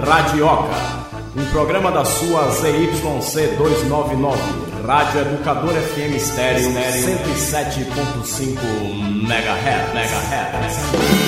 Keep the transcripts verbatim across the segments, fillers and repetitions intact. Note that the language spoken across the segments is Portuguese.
Radioca, um programa da sua Z Y C duzentos e noventa e nove, Rádio Educador F M Estéreo cento e sete ponto cinco megahertz.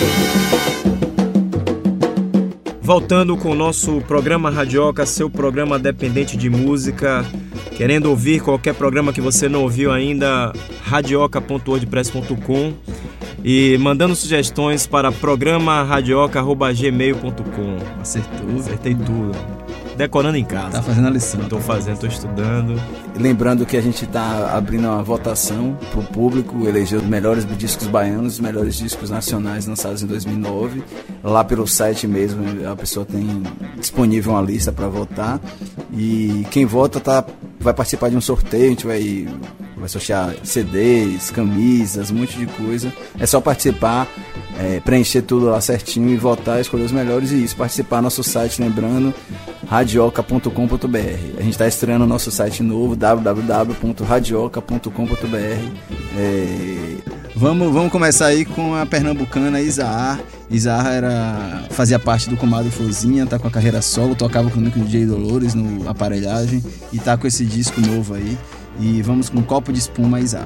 Voltando com o nosso programa Radioca, seu programa dependente de música. Querendo ouvir qualquer programa que você não ouviu ainda, radioca ponto wordpress ponto com e mandando sugestões para programa radioca arroba gmail ponto com. Acertou. Acertei tudo. Decorando em casa. Tá fazendo a lição. Tô fazendo, tô estudando. Lembrando que a gente tá abrindo uma votação pro público eleger os melhores discos baianos, os melhores discos nacionais lançados em dois mil e nove. Lá pelo site mesmo, a pessoa tem disponível uma lista para votar. E quem vota tá, vai participar de um sorteio, a gente vai, vai sortear C Ds, camisas, um monte de coisa. É só participar, é, preencher tudo lá certinho e votar, escolher os melhores e isso, participar no nosso site, lembrando, radioca ponto com ponto b r. A gente está estreando o nosso site novo, w w w ponto radioca ponto com ponto b r. É... Vamos, vamos começar aí com a pernambucana Isaar. Isaar era, fazia parte do Comadre Florzinha, tá com a carreira solo, tocava com o D J Dolores no Aparelhagem e tá com esse disco novo aí. E vamos com um copo de espuma, Isaar.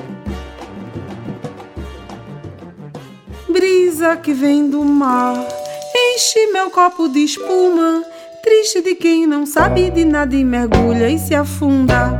Brisa que vem do mar, enche meu copo de espuma. Triste de quem não sabe de nada e mergulha e se afunda.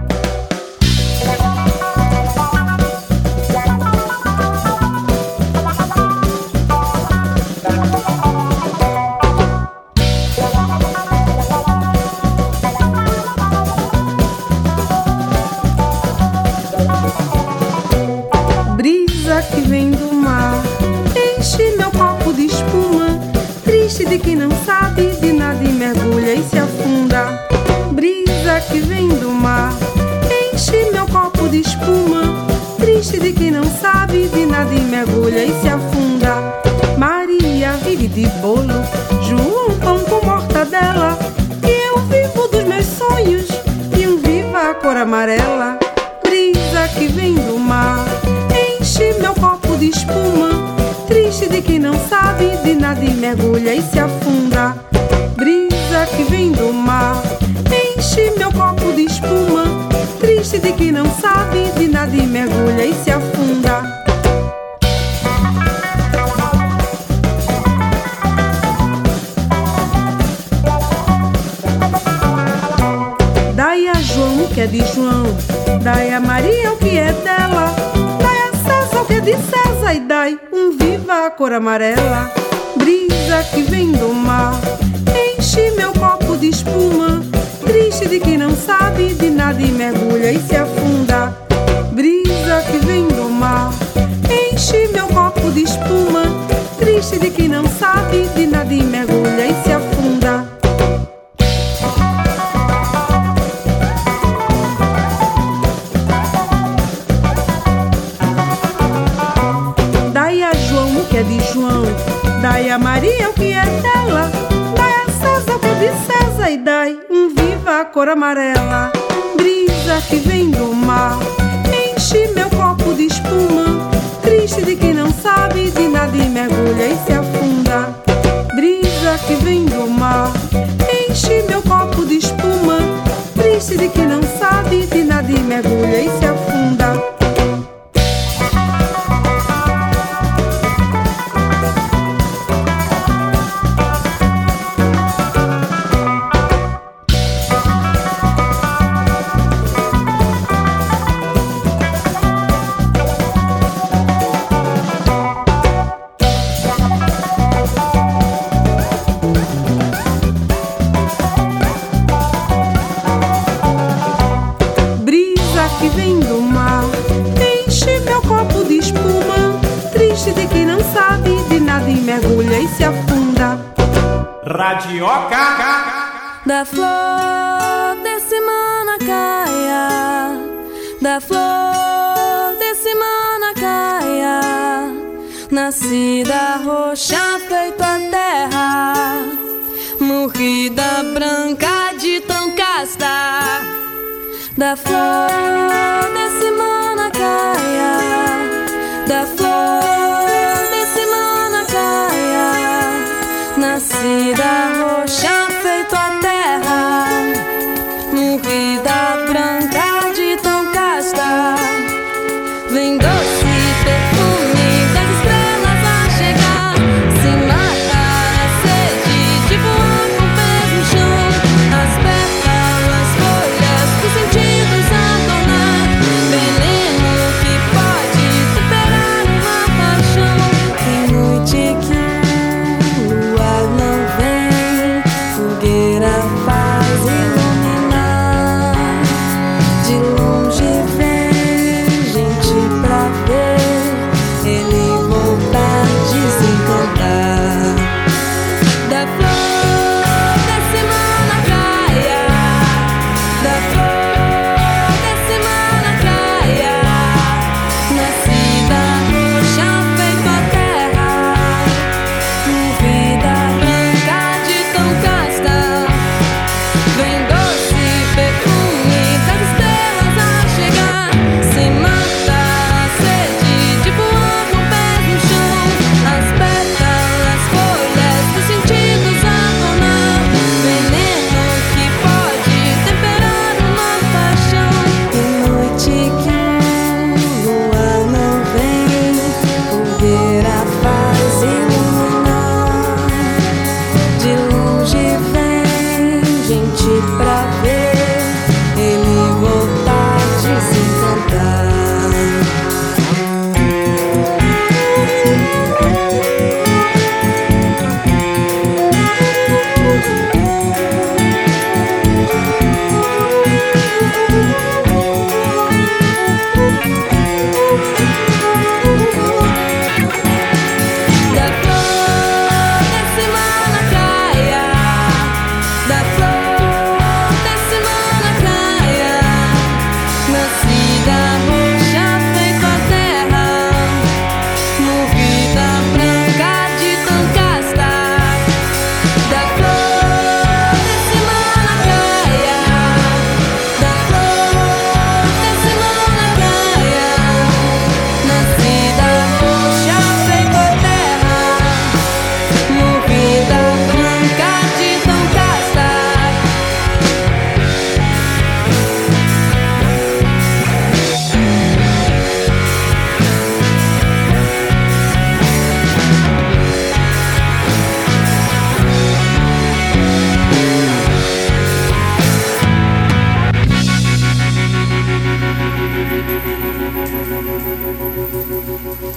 Brisa que vem do mar, enche meu copo de espuma. Triste de quem não sabe de nada e mergulha e se afunda. Brisa que vem do mar, enche meu copo de espuma. Triste de quem não sabe de nada e mergulha e se afunda. Maria vive de bolo, João pão com mortadela. E eu vivo dos meus sonhos e um viva a cor amarela. Brisa que vem do mar, enche meu copo de espuma. Triste de quem não sabe de nada e mergulha e se afunda. Brisa que vem do mar, enche meu copo de espuma. Triste de quem não sabe de nada e mergulha e se afunda. Dai a João o que é de João, dai a Maria o que é dela. Dai a César o que é de César e dai um viva a cor amarela. Brisa que vem do mar, enche meu copo de espuma. Triste de quem não sabe de nada e mergulha e se afunda. Brisa que vem do mar, enche meu copo de espuma. Triste de quem não sabe de nada e mergulha e se afunda. Dai a João o que é de João, dai a Maria o que é dela. Dai a César o que é de César e dai um viva a cor amarela. Brisa que vem do mar, enche meu copo de espuma. Triste de quem não sabe de nada e mergulha e se afunda. Brisa que vem do mar, enche meu copo de espuma. Triste de quem não sabe de nada e mergulha e se afunda. Que vem do mar, enche meu copo de espuma. Triste de quem não sabe de nada e mergulha e se afunda. Radioca. Da flor desse manacaia, da flor desse manacaia, nascida roxa feito a terra, morrida branca de tão casta. Da flor desse manacaia, da flor desse manacaia, nascida roxa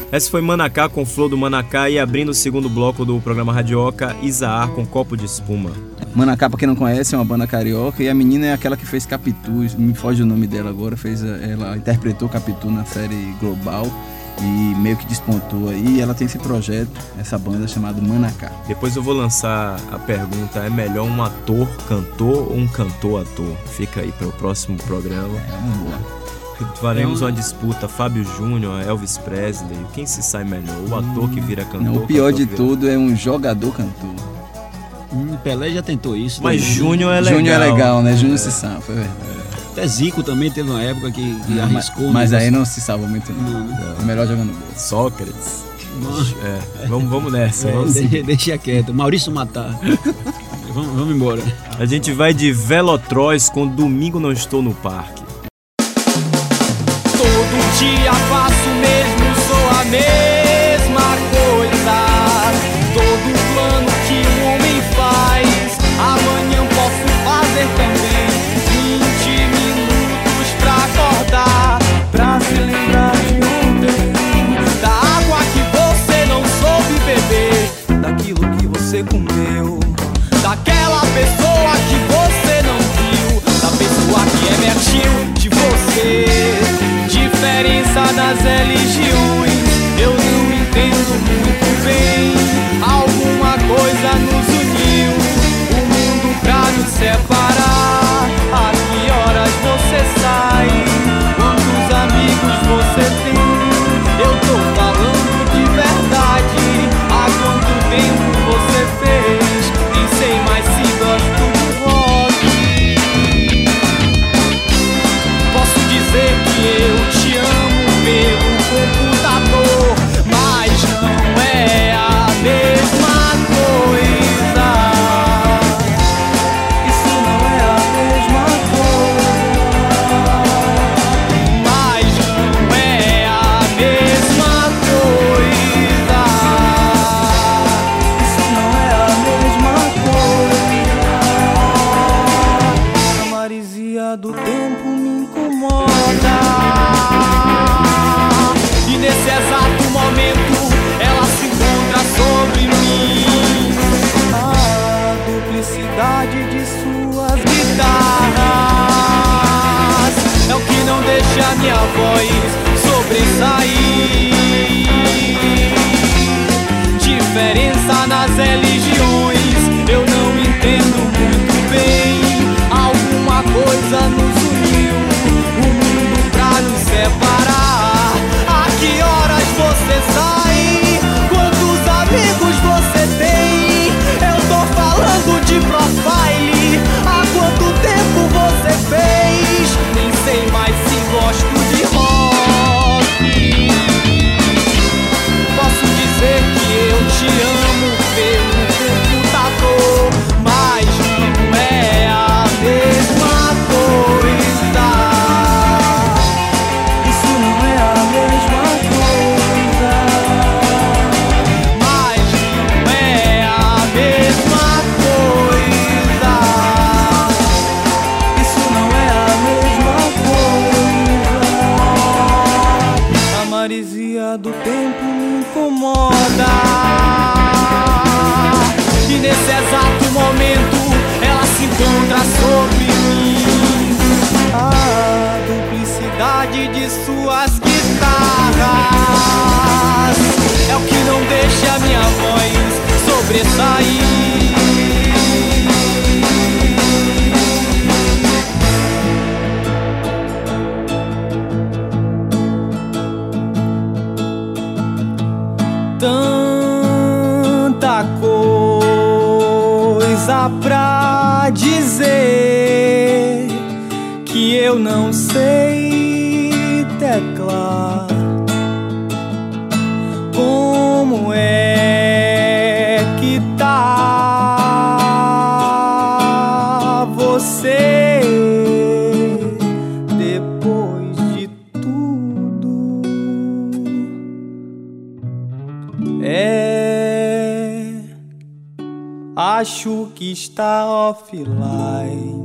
Essa foi Manacá com Flor do Manacá e abrindo o segundo bloco do programa Radioca, Isaar com Copo de Espuma. Manacá, pra quem não conhece, é uma banda carioca e a menina é aquela que fez Capitu, me foge o nome dela agora, fez, ela interpretou Capitu na série Global e meio que despontou aí, e ela tem esse projeto, essa banda chamada Manacá. Depois eu vou lançar a pergunta, é melhor um ator, cantor ou um cantor, ator? Fica aí para o próximo programa. É uma boa. Faremos uma disputa, Fábio Júnior, Elvis Presley, quem se sai melhor? O ator que vira cantor? Não, o pior de vira... tudo é um jogador-cantor. Hum, Pelé já tentou isso. Mas também. Júnior é legal. Júnior é legal, né? Júnior é. se salva, é verdade. Até Zico também teve uma época que, que não, arriscou. Mas, mas aí não se salva muito, não. não, não. É melhor jogando bola. Sócrates. É, vamos, vamos nessa. É, vamos deixa, deixa quieto. Maurício Matar. vamos, vamos embora. A gente vai de Velotróis com Domingo Não Estou no Parque. Todo dia faço o mesmo, sou a mesma coisa. Todo plano que um homem faz, amanhã posso fazer também. Vinte minutos pra acordar, pra se lembrar de ontem, da água que você não soube beber, daquilo que você comeu, daquela pessoa que você não viu, da pessoa que emergiu de você. Diferença das religiões, eu não entendo muito bem. Alguma coisa nos uniu, o mundo pra nos separar. A que horas você sai? Quantos amigos você tem? Eu tô falando de verdade. Há quanto tempo você fez? Nem sei mais se gosto do rock. Posso dizer que eu te amo pelo computador, mas não é a mesma coisa. Isso não é a mesma coisa. Mas não é a mesma coisa. Isso não é a mesma coisa. A marisia do tempo me incomoda. E nesse exato momento ela se encontra sobre mim. A duplicidade de suas guitarras é o que não deixa minha voz sobressair. Diferença nas religiões, eu não entendo muito bem. Alguma coisa nos uniu, o mundo pra nos separar. A que horas você sai? Quantos amigos você tem? Eu tô falando de profile. Há quanto tempo você fez? Nem sei mais se gosto de rock. Posso dizer que eu te amo pelo computador, mas não é a mesma coisa. Isso não é a mesma coisa. Mas não é a mesma coisa. Isso não é a mesma coisa. A marisia do tempo me incomoda. E nesse exato momento ela se encontra sobre mim. A duplicidade de suas guitarras é o que não deixa minha voz sobressair. Tanta coisa pra dizer que eu não sei teclar. Como é que tá você depois de tudo? É, acho que está offline.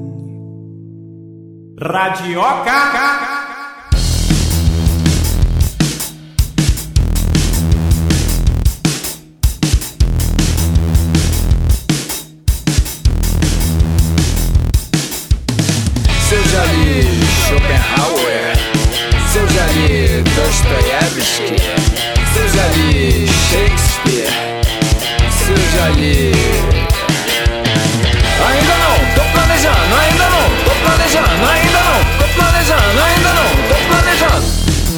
Radioca. Shakespeare, se eu já li Shakespeare, se eu já li. Ainda não, tô planejando, ainda não, tô planejando, ainda não, tô planejando, ainda não, tô planejando.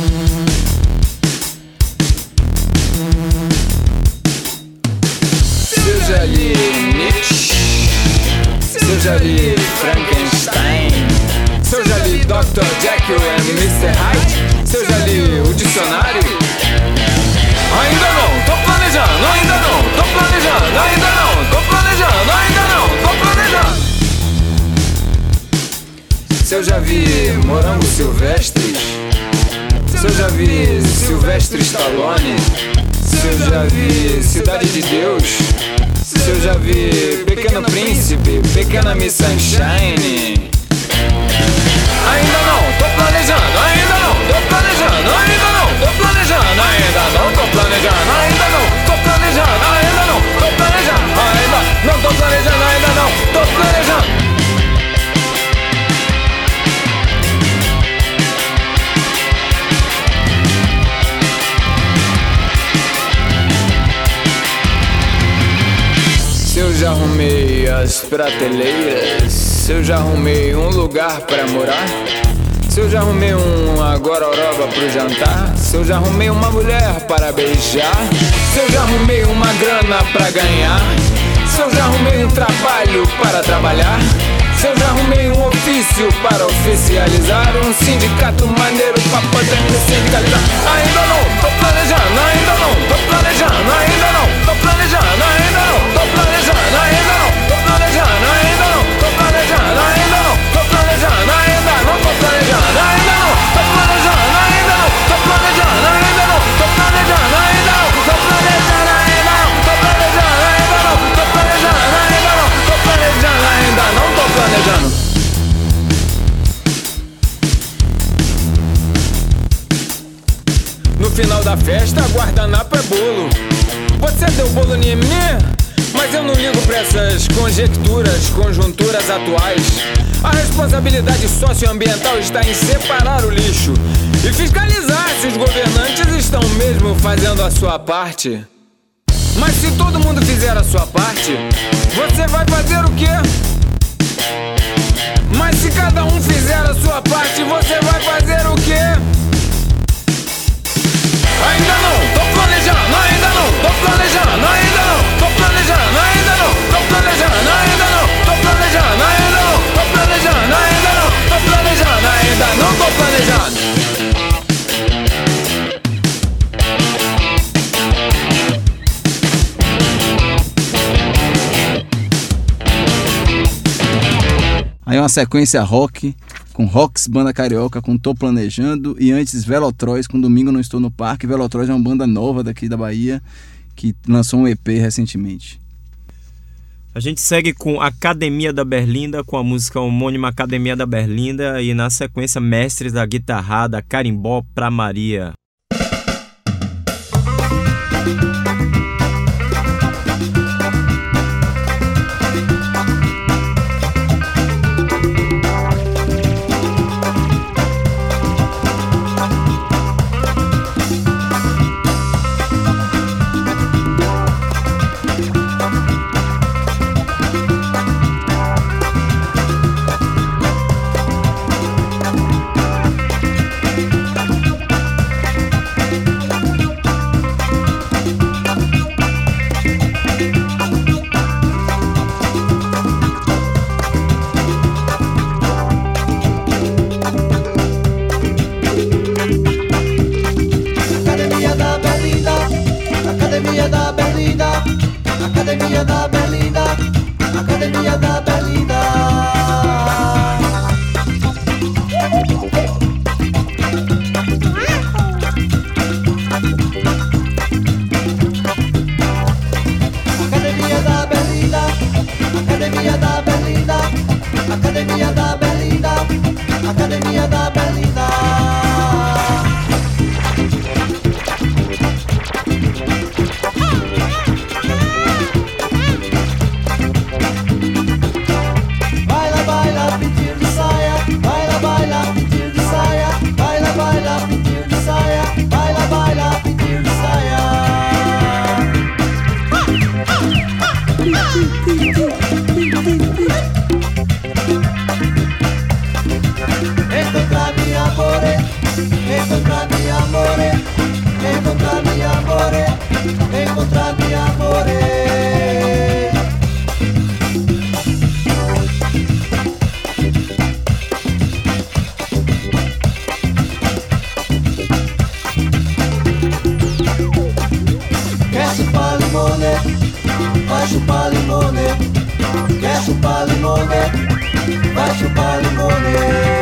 Se eu já li Nietzsche, se eu já li Frankenstein, se eu já li doutor Jekyll e mister Hyde, se eu já li o dicionário. Ainda não, tô planejando, ainda não, tô planejando, ainda não, tô planejando, ainda não, tô planejando. Se eu já vi Morango Silvestre, se eu já vi Silvestre Stallone, se eu já vi Cidade de Deus, se eu já vi Pequeno Príncipe, Pequena Miss Sunshine. Ainda não, tô planejando, ainda não, tô planejando, ainda não, tô planejando, ainda não, tô planejando, ainda não, tô planejando, ainda não, tô planejando, ainda não, tô planejando, ainda não, tô planejando. Se eu já arrumei as prateleiras, se eu já arrumei um lugar pra morar, se eu já arrumei um agora-oroba pro jantar, se eu já arrumei uma mulher para beijar, se eu já arrumei uma grana pra ganhar, se eu já arrumei um trabalho para trabalhar, se eu já arrumei um ofício para oficializar, um sindicato maneiro pra poder me sindicalizar. Ainda não, tô planejando, ainda não, tô planejando, ainda não, tô planejando, ainda não, tô planejando, ainda não, tô planejando, ainda não, tô planejando, ainda não, tô planejando, ainda não, tô planejando, ainda não, tô planejando, ainda não, tô planejando, ainda não, tô planejando, ainda não, tô planejando, ainda não, tô planejando, ainda não, tô planejando, ainda não, tô planejando, ainda não, tô planejando. No final da festa, guardanapo é bolo. Você deu bolo em mim, mas eu não ligo pra essas conjecturas, conjunturas atuais. A responsabilidade socioambiental está em separar o lixo e fiscalizar se os governantes estão mesmo fazendo a sua parte. Mas se todo mundo fizer a sua parte, você vai fazer o quê? Mas se cada um fizer a sua parte, você vai fazer o quê? Ainda não, tô planejando, ainda não, tô planejando, ainda não, tô planejando, ainda não, tô planejando, ainda não, tô planejando, ainda não, tô planejando, ainda não, tô planejando, ainda não, tô planejando. Aí uma sequência rock, com Rocks, banda carioca, com Tô Planejando, e antes Velotróis, com Domingo Não Estou no Parque. Velotróis é uma banda nova daqui da Bahia, que lançou um E P recentemente. A gente segue com Academia da Berlinda, com a música homônima Academia da Berlinda, e na sequência Mestres da Guitarrada, Carimbó pra Maria. Academia da Berlinda, Academia da Berlinda. Academia da Berlinda, Academia da Berlinda, Academia da Berlinda, Academia da Berlinda. Quer chupar limone, vai chupar limone. Quer chupar limone, vai chupar limone.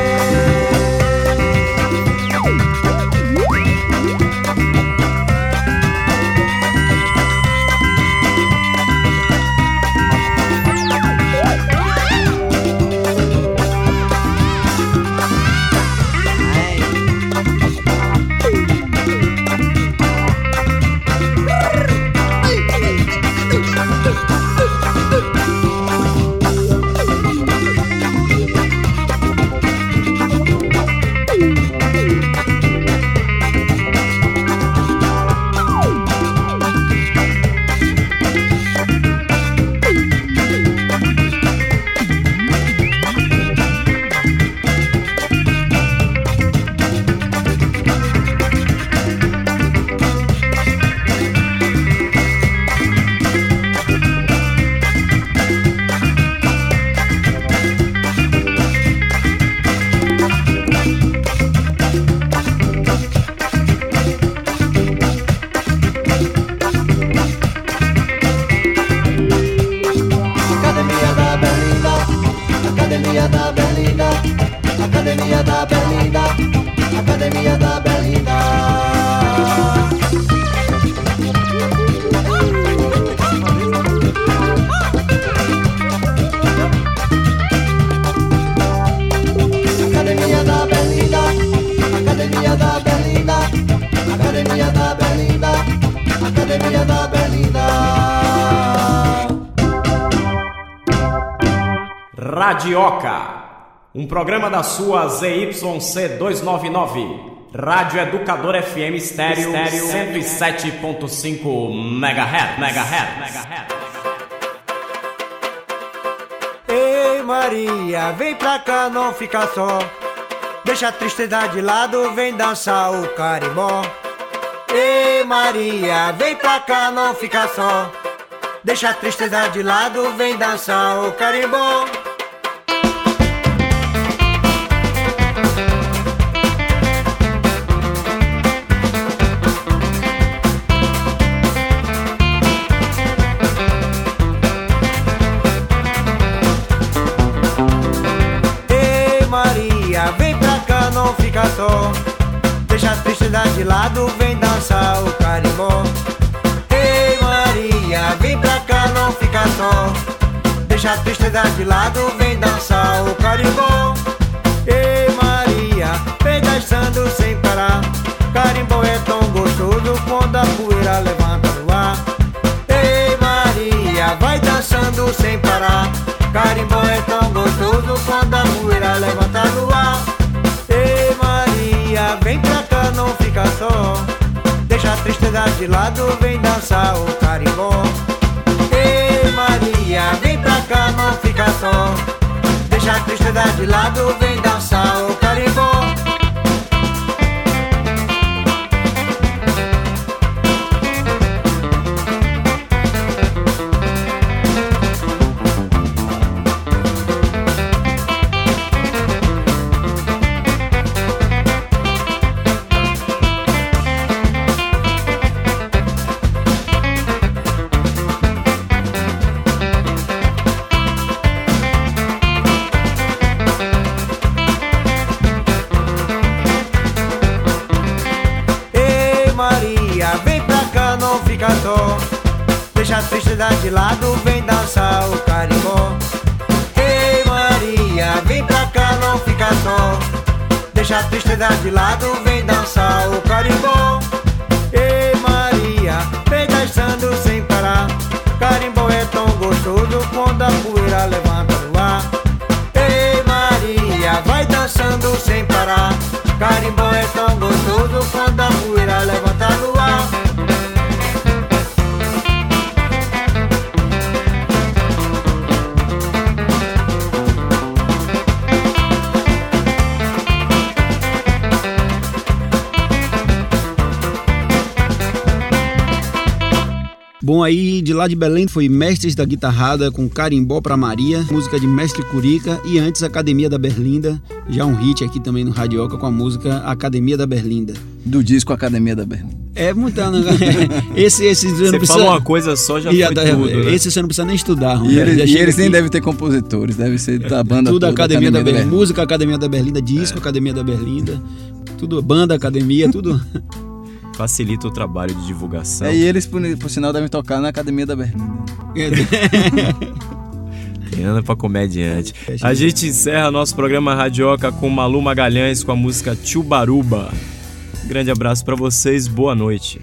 Academia da Berlinda, Academia da Berlinda, Academia da Berlinda. Academia da Berlinda, Academia da Berlinda, Academia da Berlinda, Academia da Berlinda. Radioca, um programa da sua Z Y C duzentos e noventa e nove, Rádio Educador F M Estéreo, cento e sete ponto cinco megahertz. Ei Maria, vem pra cá, não fica só. Deixa a tristeza de lado, vem dançar o carimbó. Ei Maria, vem pra cá, não fica só. Deixa a tristeza de lado, vem dançar o carimbó. Vem pra cá, não fica só. Deixa a tristeza de lado, vem dançar o carimbó. Ei Maria, vem pra cá, não fica só. Deixa a tristeza de lado, vem dançar o carimbó. Ei Maria, vem dançando sem parar. Carimbó é tão gostoso quando a poeira levanta no ar. Ei Maria, vai dançando sem parar. Carimbó é tão gostoso quando a poeira levanta no ar. Ei Maria, vem pra cá, não fica só. Deixa a tristeza de lado, vem dançar o carimbó. Ei Maria, vem pra cá, não fica só. Deixa a tristeza de lado, vem dançar o carimbó. Deixa a tristeza de lado, vem dançar o carimbó. Ei Maria, vem pra cá, não fica só. Deixa a tristeza de lado, vem dançar o carimbó. Ei Maria, vem dançando sem parar. Carimbó é tão gostoso quando a poeira levanta no ar. Ei Maria, vai dançando sem parar. Carimbó é tão gostoso quando a poeira levanta no ar. Bom, aí de lá de Belém foi Mestres da Guitarrada com Carimbó pra Maria, música de Mestre Curica, e antes Academia da Berlinda, já um hit aqui também no Radioca com a música Academia da Berlinda. Do disco Academia da Berlinda. É muita... esse, esse você não precisa... falou uma coisa só, já e foi a, tudo, né? Esse você não precisa nem estudar. E, ele, já e eles nem aqui. devem ter compositores, deve ser da banda tudo toda. Academia, Academia da, da Berlinda. Berlinda. Música Academia da Berlinda, disco é. Academia da Berlinda, tudo, banda Academia, tudo... Facilita o trabalho de divulgação. É, e eles, por, por sinal, devem tocar na Academia da Berlinda. Tem Ana pra comediante. A gente encerra nosso programa Radioca com Malu Magalhães com a música Tchubaruba. Grande abraço pra vocês, boa noite.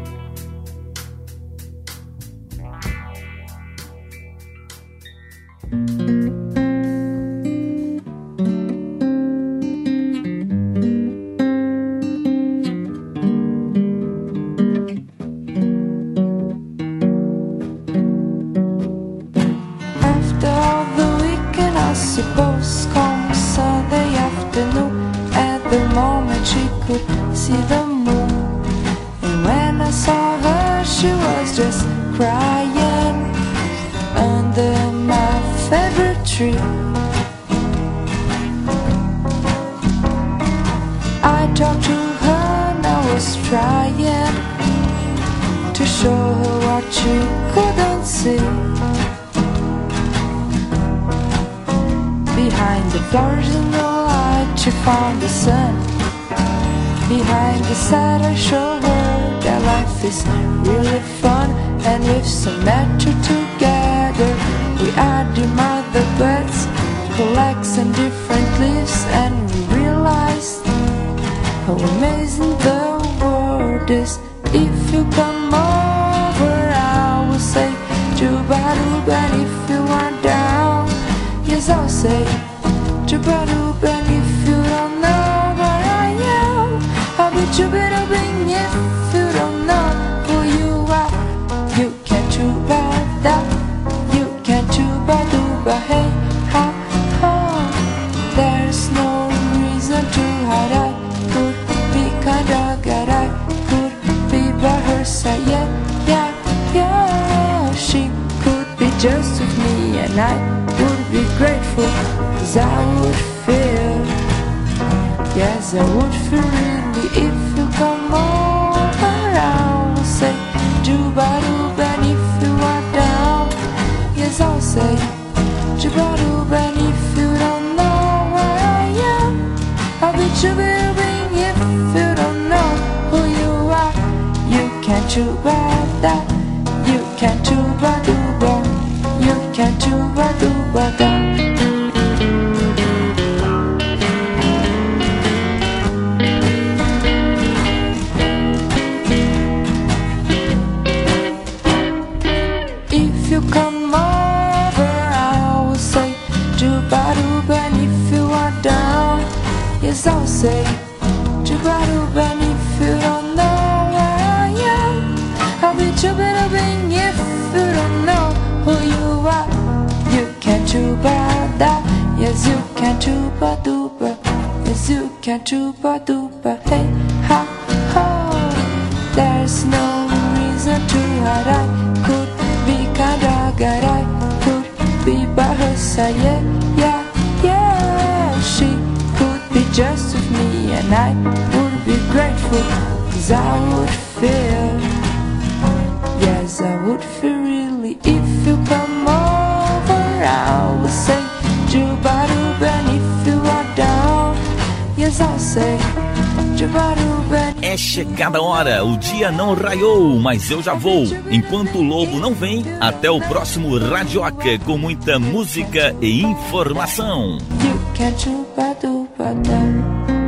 É chegada a hora, o dia não raiou, mas eu já vou. Enquanto o lobo não vem, até o próximo Radioca com muita música e informação. You can't